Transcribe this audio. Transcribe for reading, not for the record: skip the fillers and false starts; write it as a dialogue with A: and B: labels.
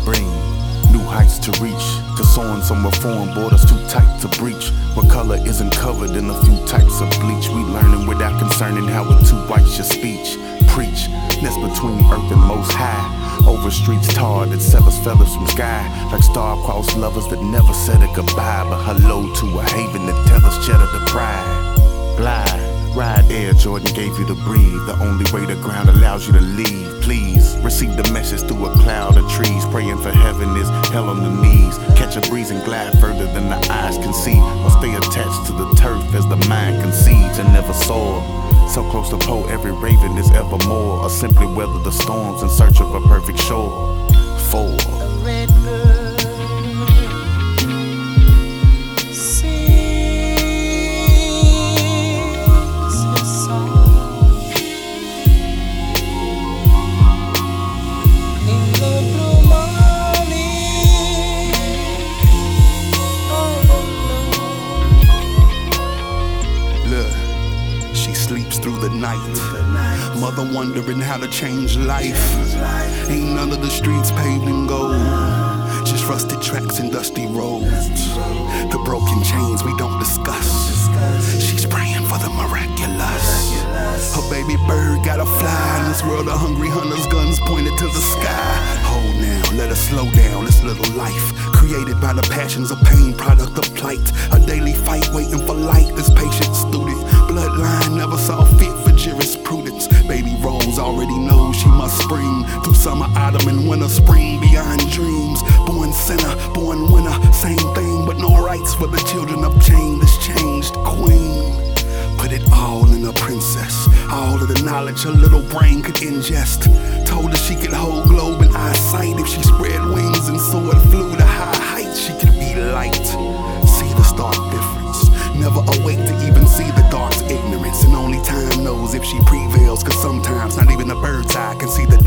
A: spring, new heights to reach. Cause soaring somewhere foreign, borders too tight to breach. Where color isn't covered in a few types of bleach. We learning without concerning how we're too white your speech. Preach, nest between earth and most high. Over streets tarred that severs feathers from sky. Like star-crossed lovers that never said a goodbye, but hello to a haven that tethers cheddar to pride. Glide, ride air Jordan gave you to breathe. The only way the ground allows you to leave. Please, receive the message through a cloud of trees. Praying for heaven is hell on the knees. Catch a breeze and glide further than the eyes can see. Or stay attached to the turf as the mind concedes and never soar. So close to pole, every raven is evermore. Or simply weather the storms in search of a perfect shore. For
B: a red bird sings his song in the blue morning.
A: look, she sleeps through the night. Mother wondering how to change life. Ain't none of the streets paved in gold, just rusted tracks and dusty roads. The broken chains we don't discuss. She's praying for the miraculous. Her baby bird gotta fly in this world of hungry hunters, guns pointed to the sky. Hold now, let her slow down this little life, created by the passions of pain, product of plight. A daily fight waiting for light. This patient student bloodline never saw fit for jurisprudence. Baby Rose already knows she must spring through summer, autumn, and winter, spring beyond dreams. Born sinner, born winner, same thing, but no rights for the children of change. This changed queen put it all in a princess, all of the knowledge her little brain could ingest. Told her she could hold globe in eyesight. If she spread wings and soared, flew to high heights, she could be light. See the stark difference, never awake to even see the dark's ignorance. And only time knows if she prevails, cause sometimes not even a bird's eye can see the